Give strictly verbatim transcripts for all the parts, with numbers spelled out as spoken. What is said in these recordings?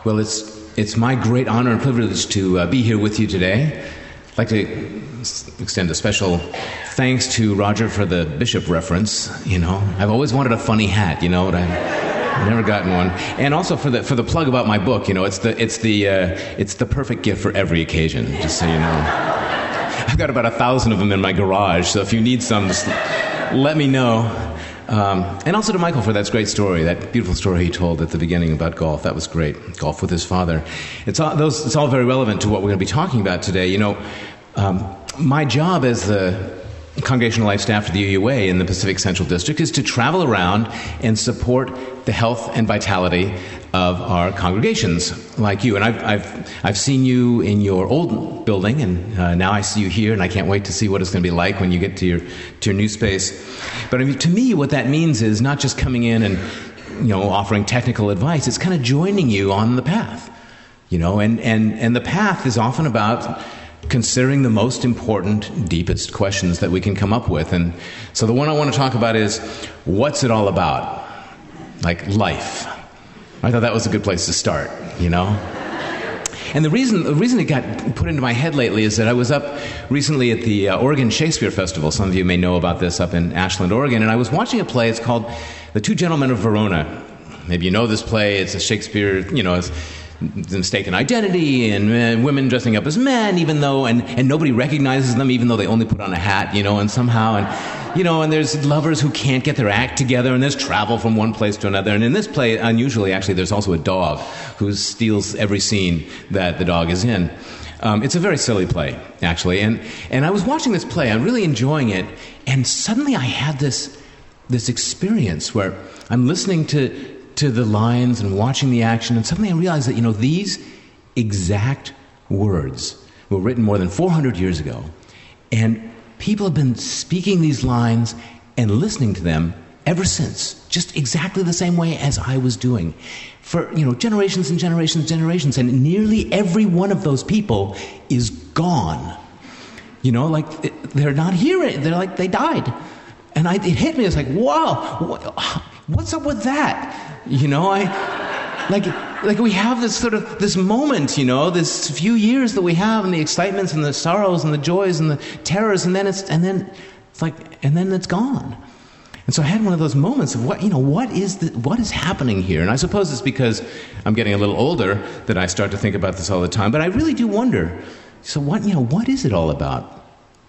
Well, it's it's my great honor and privilege to uh, be here with you today. I'd like to extend a special thanks to Roger for the bishop reference. You know, I've always wanted a funny hat. You know, but I've, I've never gotten one. And also for the for the plug about my book. You know, it's the it's the uh, it's the perfect gift for every occasion. Just so you know. I've got about a thousand of them in my garage, so if you need some, just let me know. Um, and also to Michael for that great story, that beautiful story he told at the beginning about golf. That was great. Golf with his father. It's all, those, it's all very relevant to what we're going to be talking about today. You know, um, my job as the Congregational Life Staff for the U U A in the Pacific Central District is to travel around and support the health and vitality of our congregations like you. And I've I've I've seen you in your old building, and uh, now I see you here, and I can't wait to see what it's going to be like when you get to your to your new space. But I mean, to me, what that means is not just coming in and, you know, offering technical advice. It's kind of joining you on the path, you know, and and and the path is often about considering the most important, deepest questions that we can come up with. And so the one I want to talk about is, what's it all about? Like life. I thought that was a good place to start, you know? And the reason the reason it got put into my head lately is that I was up recently at the uh, Oregon Shakespeare Festival. Some of you may know about this up in Ashland, Oregon. And I was watching a play. It's called The Two Gentlemen of Verona. Maybe you know this play. It's a Shakespeare, you know, it's mistaken identity and uh, women dressing up as men, even though, and, and nobody recognizes them, even though they only put on a hat, you know, and somehow, and, you know, and there's lovers who can't get their act together, and there's travel from one place to another. And in this play, unusually, actually, there's also a dog who steals every scene that the dog is in. Um, it's a very silly play, actually. And, and I was watching this play, I'm really enjoying it, and suddenly I had this, this experience where I'm listening to to the lines and watching the action, and suddenly I realized that, you know, these exact words were written more than four hundred years ago, and people have been speaking these lines and listening to them ever since, just exactly the same way as I was doing, for, you know, generations and generations and generations, and nearly every one of those people is gone. You know, like, they're not here, they're like, they died. And I, it hit me, it's like, wow, what, what's up with that? You know, I, like, like we have this sort of, this moment, you know, this few years that we have, and the excitements and the sorrows and the joys and the terrors, and then it's, and then it's like, and then it's gone. And so I had one of those moments of what, you know, what is the, what is happening here? And I suppose it's because I'm getting a little older that I start to think about this all the time, but I really do wonder, so what, you know, what is it all about?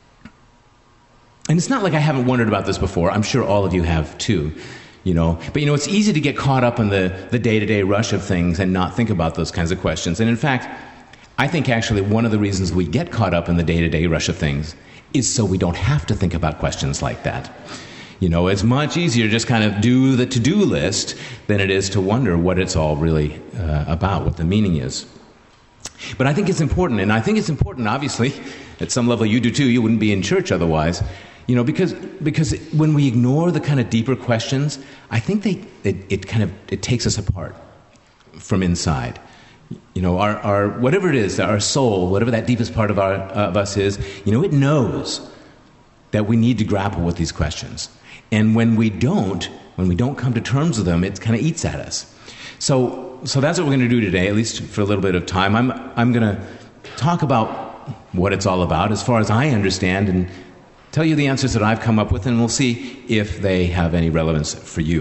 And it's not like I haven't wondered about this before. I'm sure all of you have too. You know, but, you know, it's easy to get caught up in the, the day-to-day rush of things and not think about those kinds of questions. And in fact, I think actually one of the reasons we get caught up in the day-to-day rush of things is so we don't have to think about questions like that. You know, it's much easier to just kind of do the to-do list than it is to wonder what it's all really uh, about, what the meaning is. But I think it's important, and I think it's important, obviously, at some level you do too, you wouldn't be in church otherwise. You know, because because when we ignore the kind of deeper questions, I think they it, it kind of it takes us apart from inside. You know, our, our whatever it is, our soul, whatever that deepest part of our of us is, you know, it knows that we need to grapple with these questions. And when we don't, when we don't come to terms with them, it kind of eats at us. So so that's what we're going to do today, at least for a little bit of time. I'm I'm going to talk about what it's all about, as far as I understand, and tell you the answers that I've come up with, and we'll see if they have any relevance for you.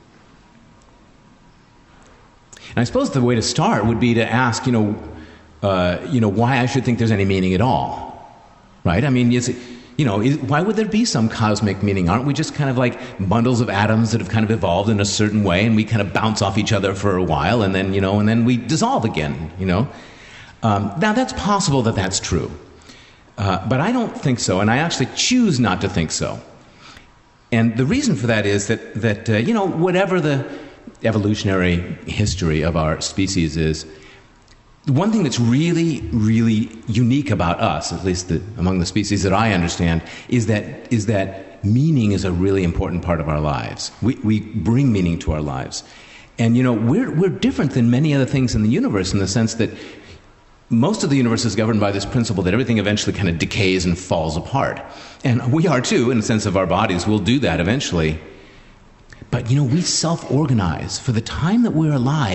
And I suppose the way to start would be to ask, you know, uh, you know, why I should think there's any meaning at all, right? I mean, is it, you know, is, why would there be some cosmic meaning? Aren't we just kind of like bundles of atoms that have kind of evolved in a certain way, and we kind of bounce off each other for a while, and then, you know, and then we dissolve again, you know? Um, now, that's possible that that's true. Uh, but I don't think so, and I actually choose not to think so. And the reason for that is that, that uh, you know, whatever the evolutionary history of our species is, the one thing that's really, really unique about us, at least the, among the species that I understand, is that is that meaning is a really important part of our lives. We, we bring meaning to our lives. And, you know, we're we're different than many other things in the universe in the sense that most of the universe is governed by this principle that everything eventually kind of decays and falls apart. And we are too, in the sense of our bodies. We'll do that eventually. But, you know, we self-organize. For the time that we're alive,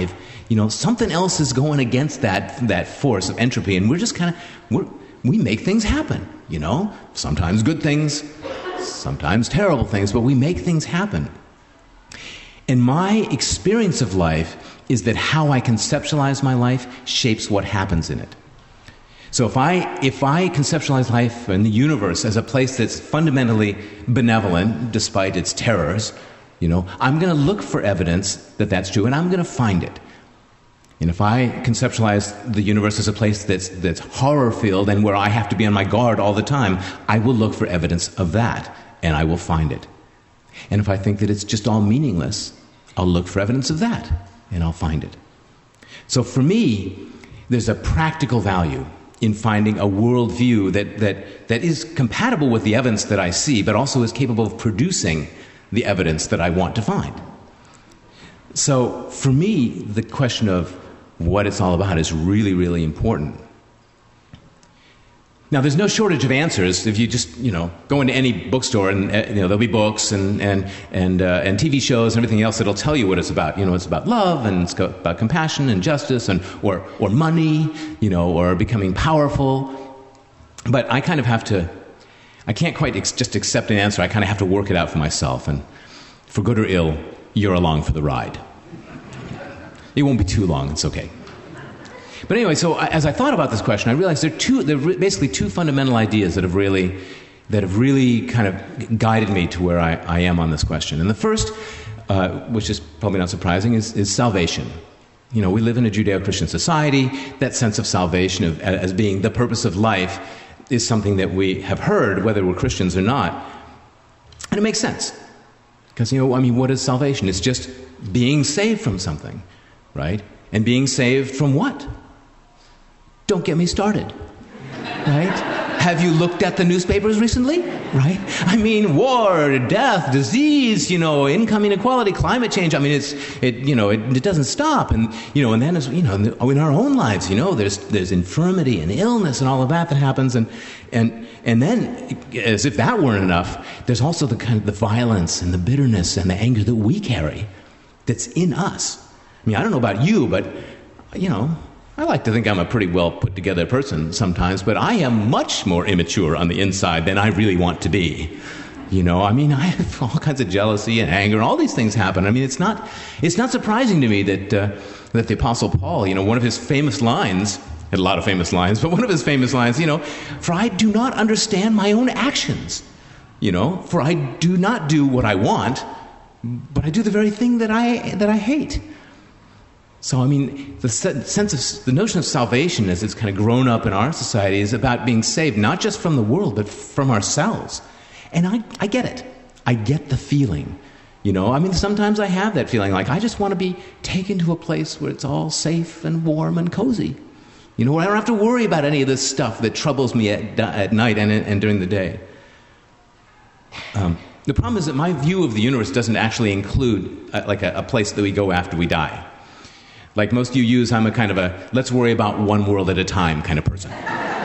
you know, something else is going against that that force of entropy, and we're just kind of we're we make things happen, you know. Sometimes good things, sometimes terrible things, but we make things happen. And my experience of life is that how I conceptualize my life shapes what happens in it. So if I if I conceptualize life and the universe as a place that's fundamentally benevolent, despite its terrors, you know, I'm going to look for evidence that that's true, and I'm going to find it. And if I conceptualize the universe as a place that's that's horror-filled and where I have to be on my guard all the time, I will look for evidence of that, and I will find it. And if I think that it's just all meaningless, I'll look for evidence of that, and I'll find it. So for me, there's a practical value in finding a worldview that, that, that is compatible with the evidence that I see, but also is capable of producing the evidence that I want to find. So for me, the question of what it's all about is really, really important. Now, there's no shortage of answers. If you just, you know, go into any bookstore, and uh, you know, there'll be books and and and uh, and T V shows and everything else that'll tell you what it's about. You know, it's about love, and it's about compassion and justice, and or or money, you know, or becoming powerful. But I kind of have to. I can't quite ex- just accept an answer. I kind of have to work it out for myself. And for good or ill, you're along for the ride. It won't be too long. It's okay. But anyway, so as I thought about this question, I realized there are two, there are basically two fundamental ideas that have really, that have really kind of guided me to where I, I am on this question. And the first, uh, which is probably not surprising, is, is salvation. You know, we live in a Judeo-Christian society. That sense of salvation of, as being the purpose of life is something that we have heard, whether we're Christians or not. And it makes sense. Because, you know, I mean, what is salvation? It's just being saved from something, right? And being saved from what? Don't get me started, right? Have you looked at the newspapers recently, right? I mean, war, death, disease, you know, income inequality, climate change. I mean, it's, it, you know, it, it doesn't stop. And, you know, and then, as, you know, in our own lives, you know, there's, there's infirmity and illness and all of that that happens. And, and, and then, as if that weren't enough, there's also the kind of the violence and the bitterness and the anger that we carry that's in us. I mean, I don't know about you, but, you know, I like to think I'm a pretty well put together person sometimes, but I am much more immature on the inside than I really want to be. You know, I mean, I have all kinds of jealousy and anger, and all these things happen. I mean, it's not it's not surprising to me that uh, that the Apostle Paul, you know, one of his famous lines, had a lot of famous lines, but one of his famous lines, you know, for I do not understand my own actions. You know, for I do not do what I want, but I do the very thing that I that I hate. So, I mean, the sense of, the notion of salvation as it's kind of grown up in our society is about being saved, not just from the world, but from ourselves. And I, I get it. I get the feeling. You know, I mean, sometimes I have that feeling, like I just want to be taken to a place where it's all safe and warm and cozy. You know, where I don't have to worry about any of this stuff that troubles me at, at night and, and during the day. Um, the problem is that my view of the universe doesn't actually include uh, like a, a place that we go after we die. Like most you use, I'm a kind of a let's worry about one world at a time kind of person.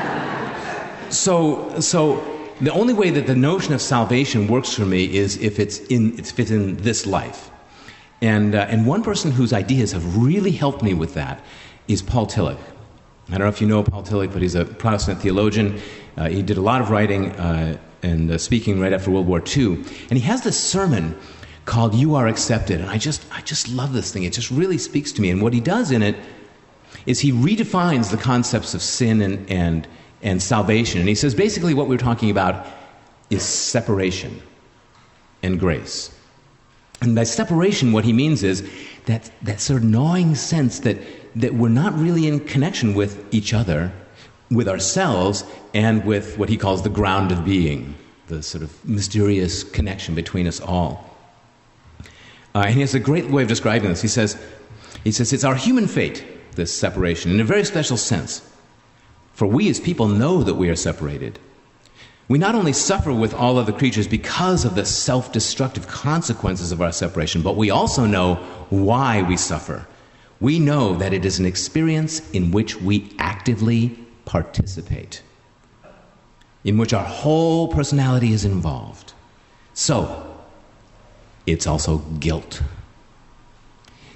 so, so the only way that the notion of salvation works for me is if it's in it's fit in this life. And uh, and one person whose ideas have really helped me with that is Paul Tillich. I don't know if you know Paul Tillich, but he's a Protestant theologian. Uh, he did a lot of writing uh, and uh, speaking right after World War Two, and he has this sermon called "You Are Accepted," and I just I just love this thing. It just really speaks to me. And what he does in it is he redefines the concepts of sin and and and salvation. And he says basically what we're talking about is separation and grace. And by separation, what he means is that that sort of gnawing sense that that we're not really in connection with each other, with ourselves, and with what he calls the ground of being, the sort of mysterious connection between us all. Uh, and he has a great way of describing this. He says, he says, it's our human fate, this separation, in a very special sense. For we as people know that we are separated. We not only suffer with all other creatures because of the self-destructive consequences of our separation, but we also know why we suffer. We know that it is an experience in which we actively participate, in which our whole personality is involved. So, it's also guilt.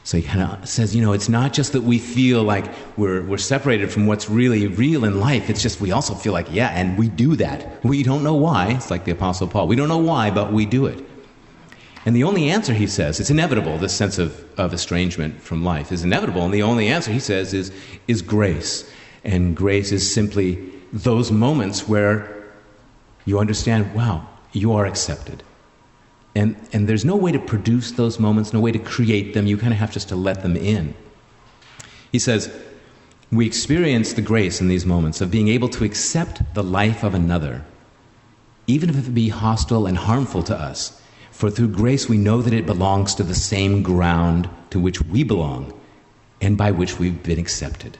So he kind of says, you know, it's not just that we feel like we're, we're separated from what's really real in life. It's just we also feel like, yeah, and we do that. We don't know why. It's like the Apostle Paul. We don't know why, but we do it. And the only answer, he says, it's inevitable, this sense of, of estrangement from life is inevitable. And the only answer, he says, is, is grace. And grace is simply those moments where you understand, wow, you are accepted. And and there's no way to produce those moments, no way to create them. You kind of have just to let them in. He says, we experience the grace in these moments of being able to accept the life of another, even if it be hostile and harmful to us. For through grace we know that it belongs to the same ground to which we belong and by which we've been accepted.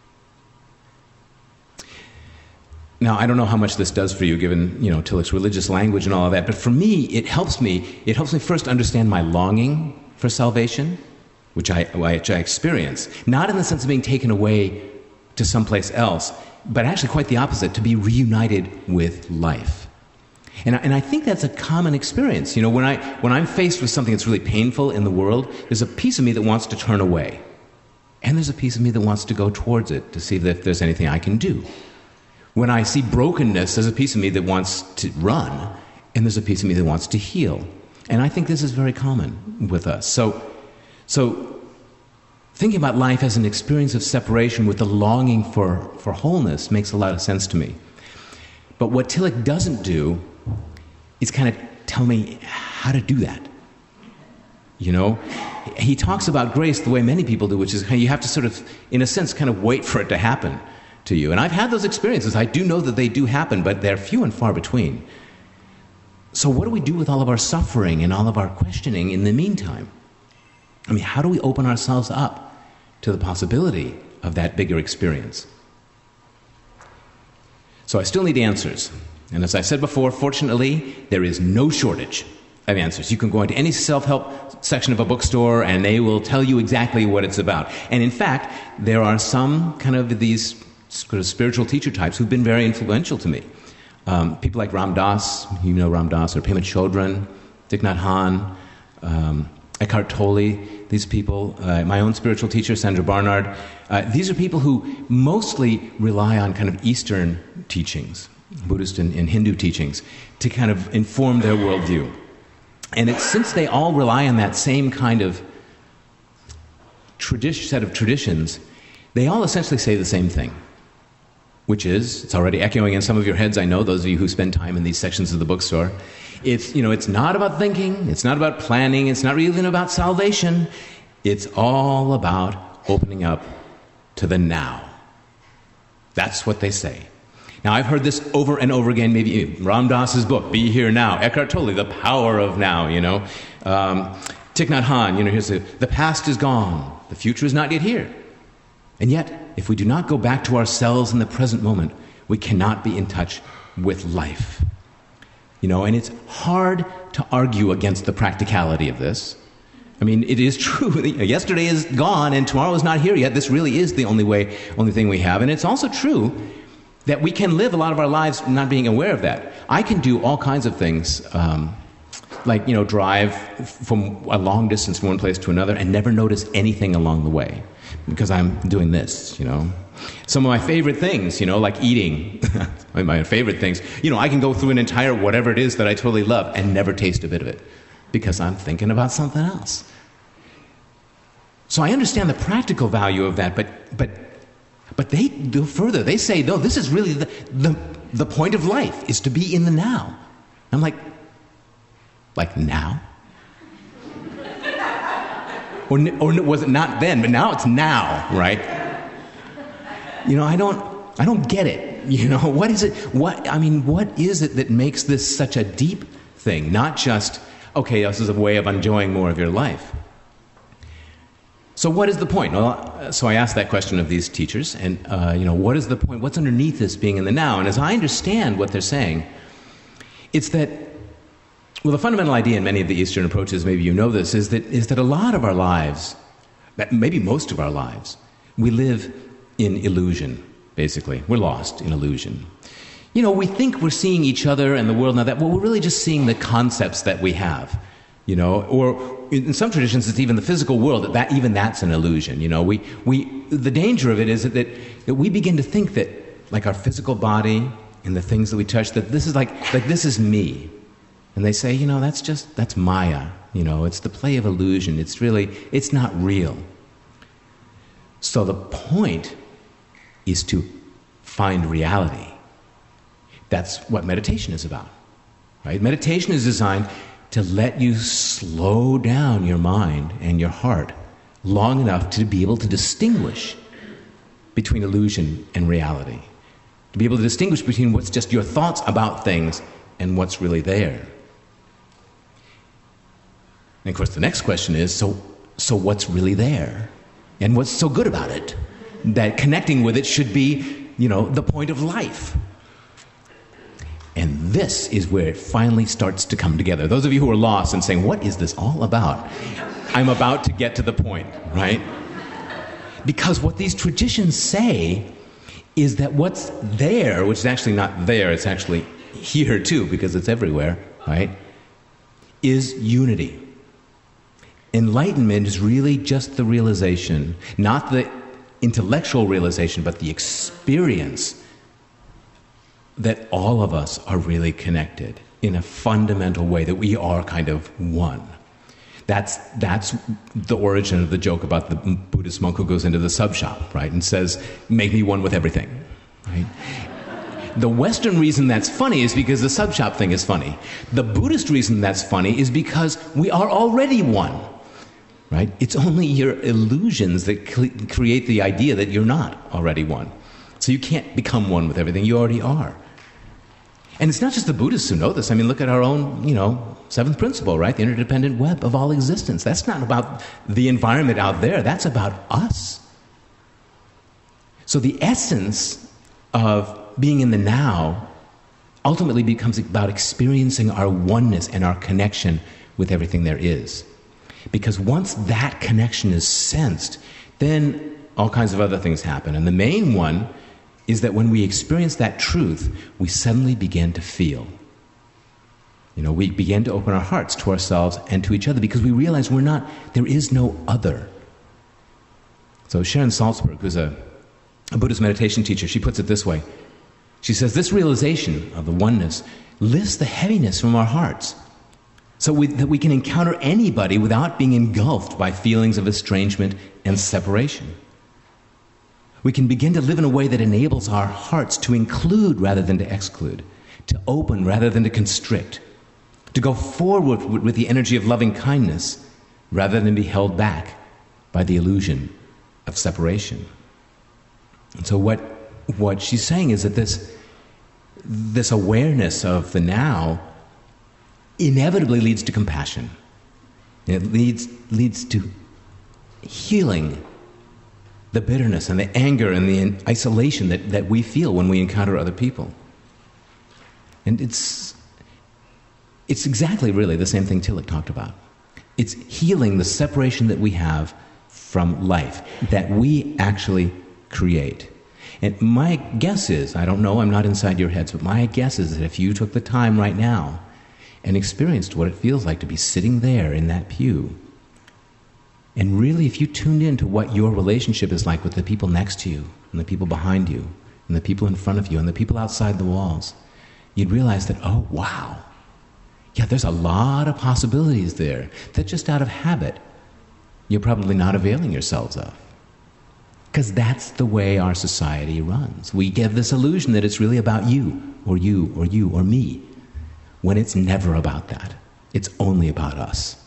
Now, I don't know how much this does for you, given, you know, Tillich's religious language and all of that, but for me, it helps me, it helps me first understand my longing for salvation, which I, which I experience, not in the sense of being taken away to someplace else, but actually quite the opposite, to be reunited with life. And I, and I think that's a common experience. You know, when, I, when I'm faced with something that's really painful in the world, there's a piece of me that wants to turn away. And there's a piece of me that wants to go towards it to see if there's anything I can do. When I see brokenness, there's a piece of me that wants to run, and there's a piece of me that wants to heal. And I think this is very common with us. So, so thinking about life as an experience of separation with the longing for, for wholeness makes a lot of sense to me. But what Tillich doesn't do is kind of tell me how to do that. You know, he talks about grace the way many people do, which is you have to sort of, in a sense, kind of wait for it to happen to you. And I've had those experiences. I do know that they do happen, but they're few and far between. So what do we do with all of our suffering and all of our questioning in the meantime? I mean, how do we open ourselves up to the possibility of that bigger experience? So I still need answers. And as I said before, fortunately, there is no shortage of answers. You can go into any self-help section of a bookstore and they will tell you exactly what it's about. And in fact, there are some kind of these sort of spiritual teacher types who've been very influential to me. Um, people like Ram Dass, you know Ram Dass, or Pema Chodron, Thich Nhat Hanh, um, Eckhart Tolle, these people, uh, my own spiritual teacher, Sandra Barnard. Uh, these are people who mostly rely on kind of Eastern teachings, Buddhist and, and Hindu teachings, to kind of inform their worldview. And it's since they all rely on that same kind of tradi- set of traditions, they all essentially say the same thing, which is, it's already echoing in some of your heads, I know, those of you who spend time in these sections of the bookstore. It's, you know, it's not about thinking, it's not about planning, it's not even about salvation. It's all about opening up to the now. That's what they say. Now, I've heard this over and over again, maybe Ram Dass's book, Be Here Now, Eckhart Tolle, The Power of Now, you know. Um, Thich Nhat Hanh, you know, here's the, the past is gone, the future is not yet here. And yet, if we do not go back to ourselves in the present moment, we cannot be in touch with life. You know, and it's hard to argue against the practicality of this. I mean, it is true. Yesterday is gone and tomorrow is not here yet. This really is the only way, only thing we have. And it's also true that we can live a lot of our lives not being aware of that. I can do all kinds of things, um, like, you know, drive from a long distance from one place to another and never notice anything along the way because I'm doing this, you know. Some of my favorite things, you know, like eating, my favorite things, you know, I can go through an entire whatever it is that I totally love and never taste a bit of it because I'm thinking about something else. So I understand the practical value of that, but but but they go further. They say, no, this is really the the, the point of life, is to be in the now. I'm like, like now? or, or was it not then, but now it's now, right? You know, I don't I don't get it. You know, what is it? What I mean, what is it that makes this such a deep thing? Not just, okay, this is a way of enjoying more of your life. So what is the point? Well, so I asked that question of these teachers, and, uh, you know, what is the point? What's underneath this being in the now? And as I understand what they're saying, it's that, well, the fundamental idea in many of the Eastern approaches, maybe you know this, is that is that a lot of our lives, maybe most of our lives, we live in illusion, basically. We're lost in illusion. You know, we think we're seeing each other and the world now that, well, we're really just seeing the concepts that we have. You know, or in some traditions, it's even the physical world, that, that even that's an illusion. You know, we, we, the danger of it is that, that, that we begin to think that, like our physical body and the things that we touch, that this is like, like this is me. And they say, you know, that's just, that's Maya. You know, it's the play of illusion. It's really, it's not real. So the point is to find reality. That's what meditation is about, right? Meditation is designed to let you slow down your mind and your heart long enough to be able to distinguish between illusion and reality. To be able to distinguish between what's just your thoughts about things and what's really there. And of course the next question is, so, so what's really there? And what's so good about it? That connecting with it should be, you know, the point of life. And this is where it finally starts to come together. Those of you who are lost and saying, what is this all about? I'm about to get to the point, right? Because what these traditions say is that what's there, which is actually not there, it's actually here too, because it's everywhere, right, is unity. Enlightenment is really just the realization, not the intellectual realization, but the experience that all of us are really connected in a fundamental way, that we are kind of one. That's, that's the origin of the joke about the Buddhist monk who goes into the sub shop, right, and says, make me one with everything, right? The Western reason that's funny is because the sub shop thing is funny. The Buddhist reason that's funny is because we are already one, right? It's only your illusions that cl- create the idea that you're not already one. So you can't become one with everything, you already are. And it's not just the Buddhists who know this. I mean, look at our own, you know, seventh principle, right? The interdependent web of all existence. That's not about the environment out there. That's about us. So the essence of being in the now ultimately becomes about experiencing our oneness and our connection with everything there is. Because once that connection is sensed, then all kinds of other things happen. And the main one is that when we experience that truth, we suddenly begin to feel. You know, we begin to open our hearts to ourselves and to each other because we realize we're not, there is no other. So Sharon Salzberg, who's a, a Buddhist meditation teacher, she puts it this way. She says, this realization of the oneness lifts the heaviness from our hearts so we, that we can encounter anybody without being engulfed by feelings of estrangement and separation. We can begin to live in a way that enables our hearts to include rather than to exclude, to open rather than to constrict, to go forward with the energy of loving kindness rather than be held back by the illusion of separation. And so what, what she's saying is that this, this awareness of the now inevitably leads to compassion. It leads, leads to healing the bitterness and the anger and the isolation that, that we feel when we encounter other people. And it's, it's exactly really the same thing Tillich talked about. It's healing the separation that we have from life, that we actually create. And my guess is, I don't know, I'm not inside your heads, but my guess is that if you took the time right now and experienced what it feels like to be sitting there in that pew, and really, if you tuned in to what your relationship is like with the people next to you, and the people behind you, and the people in front of you, and the people outside the walls, you'd realize that, oh, wow, yeah, there's a lot of possibilities there that just out of habit, you're probably not availing yourselves of. Because that's the way our society runs. We give this illusion that it's really about you, or you, or you, or me, when it's never about that. It's only about us.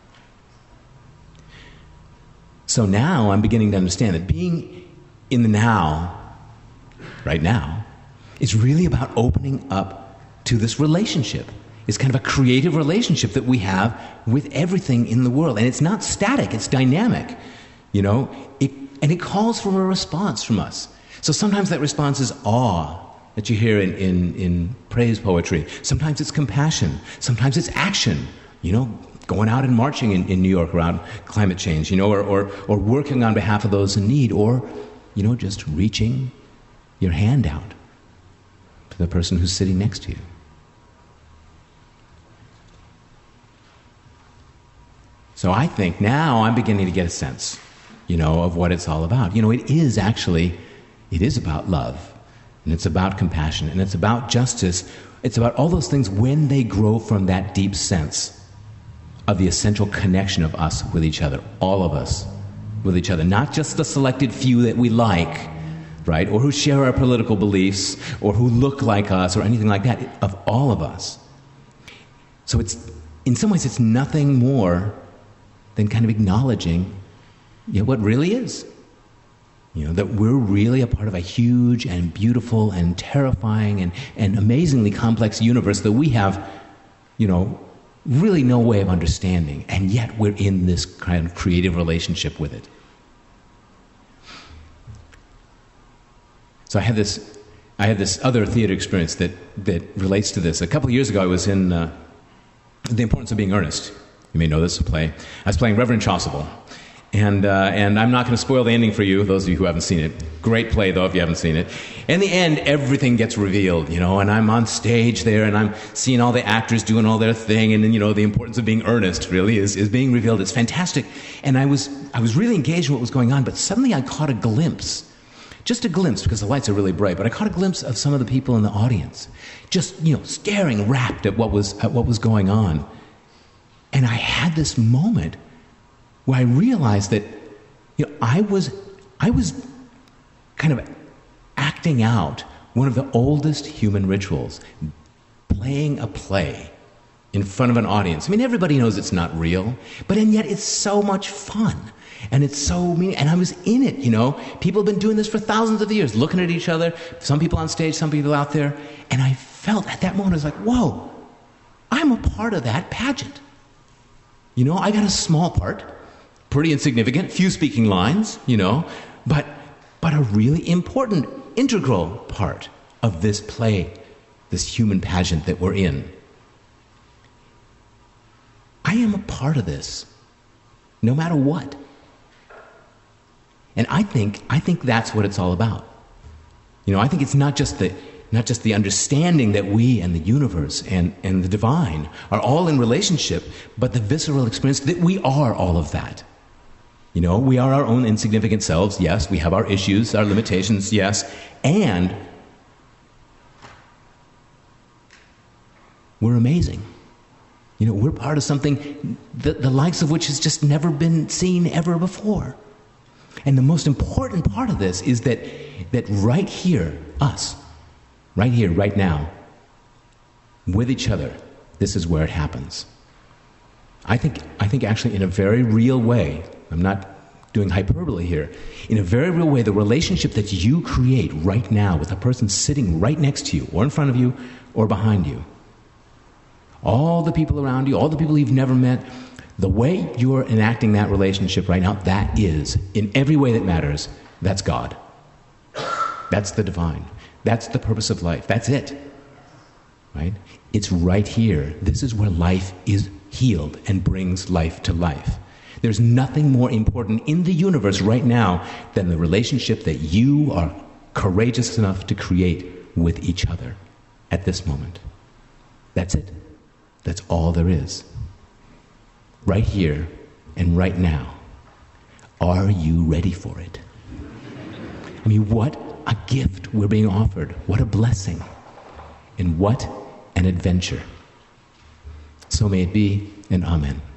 So now I'm beginning to understand that being in the now, right now, is really about opening up to this relationship. It's kind of a creative relationship that we have with everything in the world. And it's not static, it's dynamic. You know, it, and it calls for a response from us. So sometimes that response is awe that you hear in, in, in praise poetry. Sometimes it's compassion. Sometimes it's action, you know, going out and marching in, in New York around climate change, you know, or, or, or working on behalf of those in need, or, you know, just reaching your hand out to the person who's sitting next to you. So I think now I'm beginning to get a sense, you know, of what it's all about. You know, it is actually, it is about love, and it's about compassion, and it's about justice. It's about all those things when they grow from that deep sense of the essential connection of us with each other, all of us with each other, not just the selected few that we like, right, or who share our political beliefs, or who look like us, or anything like that, of all of us. So it's, in some ways, it's nothing more than kind of acknowledging, you know, what really is. You know, that we're really a part of a huge and beautiful and terrifying and, and amazingly complex universe that we have, you know, really no way of understanding, and yet we're in this kind of creative relationship with it. So I had this, I had this other theater experience that, that relates to this. A couple of years ago, I was in uh, The Importance of Being Earnest. You may know this play. I was playing Reverend Chasuble. And uh, and I'm not going to spoil the ending for you, those of you who haven't seen it. Great play, though, if you haven't seen it. In the end, everything gets revealed, you know, and I'm on stage there, and I'm seeing all the actors doing all their thing, and then, you know, the importance of being earnest, really, is, is being revealed. It's fantastic. And I was I was really engaged in what was going on, but suddenly I caught a glimpse, just a glimpse, because the lights are really bright, but I caught a glimpse of some of the people in the audience, just, you know, staring rapt at what was at what was going on. And I had this moment where I realized that, you know, I was, I was kind of acting out one of the oldest human rituals, playing a play in front of an audience. I mean, everybody knows it's not real, but and yet it's so much fun, and it's so mean. And I was in it, you know. People have been doing this for thousands of years, looking at each other. Some people on stage, some people out there, and I felt at that moment I was like, whoa, I'm a part of that pageant. You know, I got a small part. Pretty insignificant, few speaking lines, you know, but but a really important, integral part of this play, this human pageant that we're in. I am a part of this, no matter what. And I think I think that's what it's all about. You know, I think it's not just the not just the understanding that we and the universe and, and the divine are all in relationship, but the visceral experience that we are all of that. You know, we are our own insignificant selves, yes. We have our issues, our limitations, yes. And we're amazing. You know, we're part of something, the, the likes of which has just never been seen ever before. And the most important part of this is that, that right here, us, right here, right now, with each other, this is where it happens. I think, I think actually in a very real way, I'm not doing hyperbole here, in a very real way, the relationship that you create right now with a person sitting right next to you, or in front of you, or behind you, all the people around you, all the people you've never met, the way you're enacting that relationship right now, that is, in every way that matters, that's God. That's the divine. That's the purpose of life. That's it. Right? It's right here. This is where life is healed and brings life to life. There's nothing more important in the universe right now than the relationship that you are courageous enough to create with each other at this moment. That's it. That's all there is. Right here and right now. Are you ready for it? I mean, what a gift we're being offered. What a blessing. And what an adventure. So may it be, and amen.